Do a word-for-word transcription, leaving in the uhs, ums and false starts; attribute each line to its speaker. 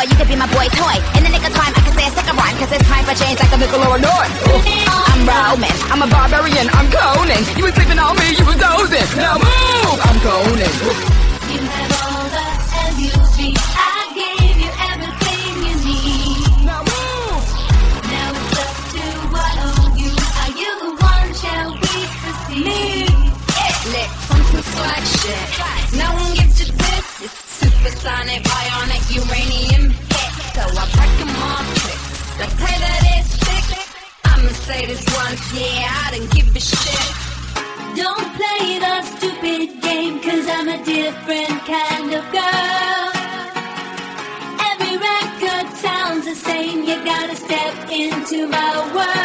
Speaker 1: boy, you could be my boy toy. In the nick of time, I can say a second rhyme, cause it's time for change like a nickel or a north. I'm Roman, I'm a barbarian, I'm Conan. You was sleeping on me, you was dozing. Now move, I'm Conan.
Speaker 2: You have all the L U V. I gave you everything you need.
Speaker 1: Now move.
Speaker 2: Now it's up to what of you. Are you the one? Shall we proceed?
Speaker 3: Lit from some swag shit. No one gives you this. It's supersonic, bionic, uranium hit. So I break them all tricks. They pray that it's sick. I'ma say this once, yeah, I don't give a shit.
Speaker 2: Don't play the stupid game, cause I'm a different kind of girl. Every record sounds the same. You gotta step into my world.